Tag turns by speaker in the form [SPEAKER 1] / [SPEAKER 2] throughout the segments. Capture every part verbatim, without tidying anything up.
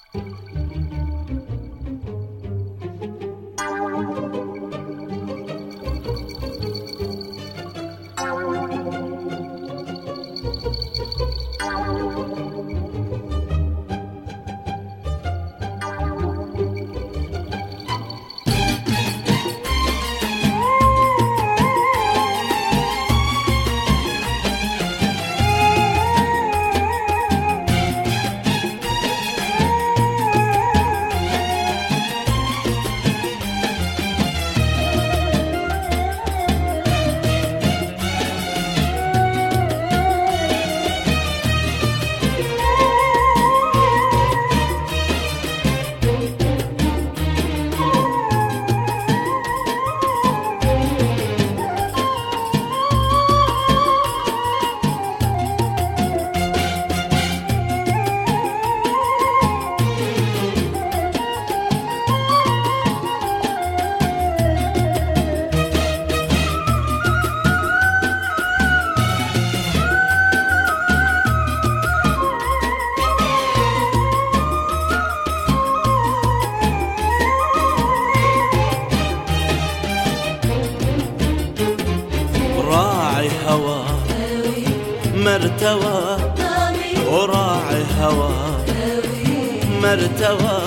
[SPEAKER 1] مرتوى وراعي هوى مرتوى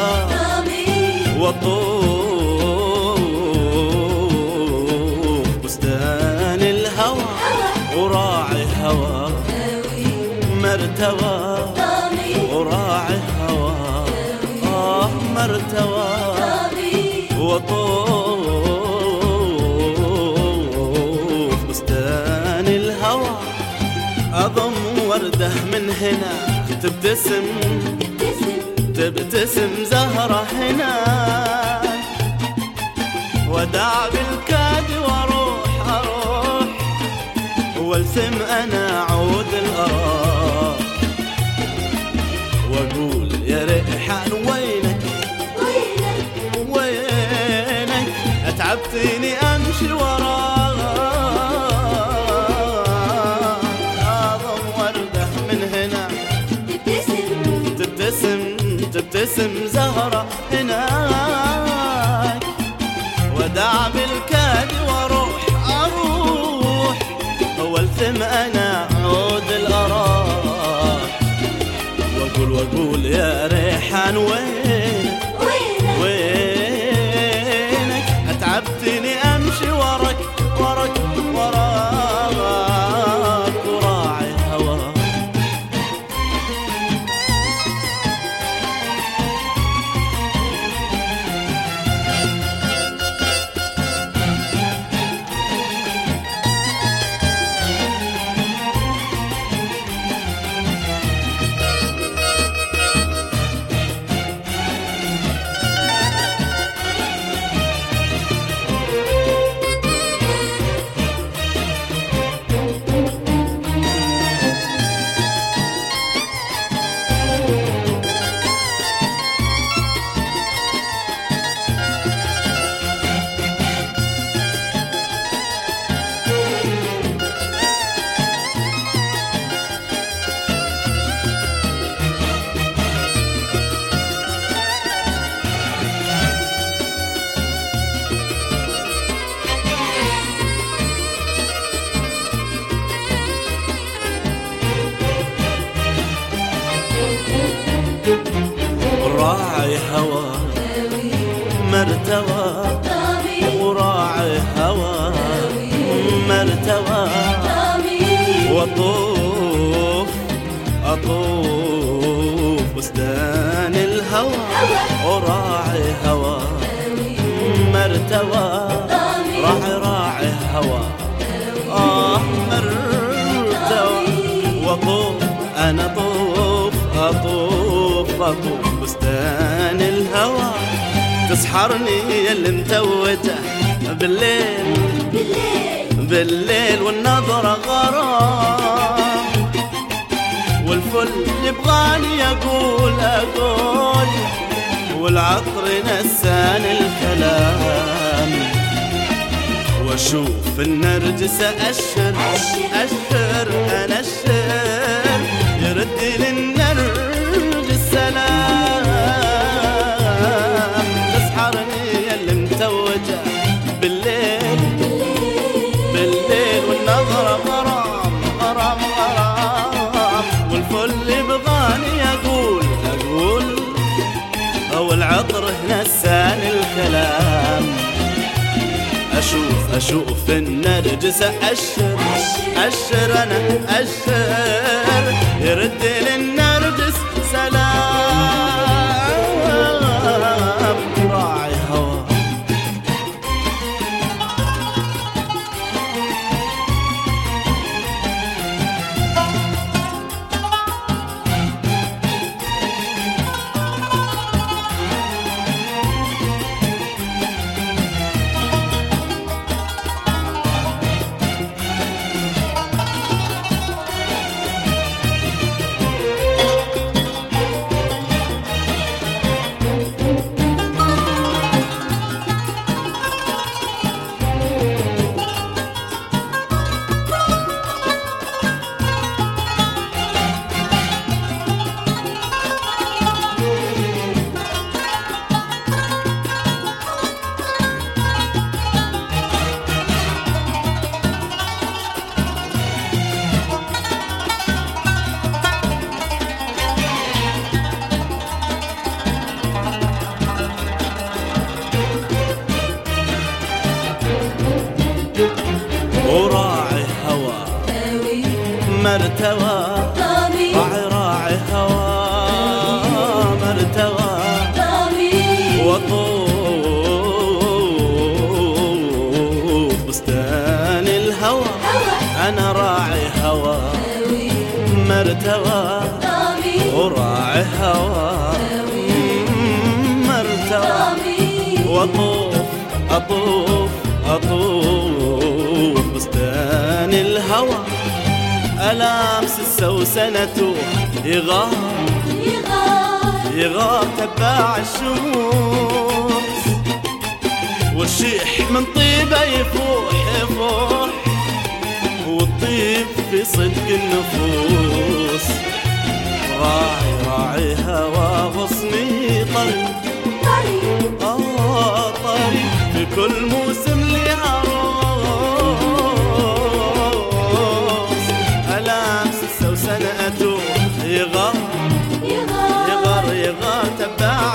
[SPEAKER 1] وطوف بستان الهوى وراعي هوى مرتوى وراعي هوى آه مرتوى وطوف بستان الهوى أضم وردة من هنا تبتسم تبتسم زهرة هنا وداع بالكاد واروح اروح والثم انا عود الأراح واقول يا ريحان وينك وينك اتعبتني امشي وراك تبتسم زهرة هناك وداع بالكاد واروح اروح والثم انا عود الأراح واقول واقول يا ريحان وين وينك اتعبتني امشي وراك وراك وراك وراعي هواك راعي هوى مرتوى وراعي هوى مرتوى وطوف أطوف بستان الهوى وراعي هوى مرتوى راعي راعي هوى آه مرتوى وطوف أنا طوف أطوف أطوف بستان الهوى تسحرني اللي متوته بالليل بالليل والنظرة غرام والفل يبغاني أقول أقول والعطر نسان الكلام واشوف النرجس أشر أشر أنشر يرد للنرجس سلام والفل يبغاني أقول أقول أو العطر نساني الكلام. أشوف أشوف النرجس أشر أشر أنا أشر يرد للنرجس سلام. راعي هوا وراعي هوا مرتوى راعي راعي هوا مرتوى وطوف بستان الهوى. أنا راعي هوا مرتوى وراعي هوا مرتوى وطوف أطوف أطوف بستان الهوى. ألامس السوسنة يغار يغار تباع الشموس والشيح من طيبه يفوح يفوح والطيب في صدق النفوس. راعي راعي هوا غصني طري آه طري في كل موسم لي عروس. ألامس السوسنة يغار يغار يغار تباع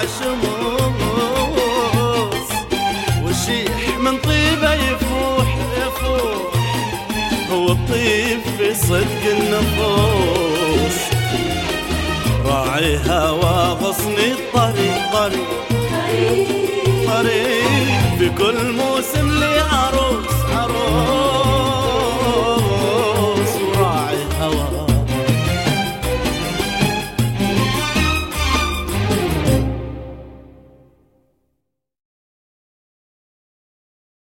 [SPEAKER 1] الشموس والشيح من طيبه يفوح يفوح هو الطيب في صدق النفوس. راعي هوا غصني طري طري طري في كل موسم لي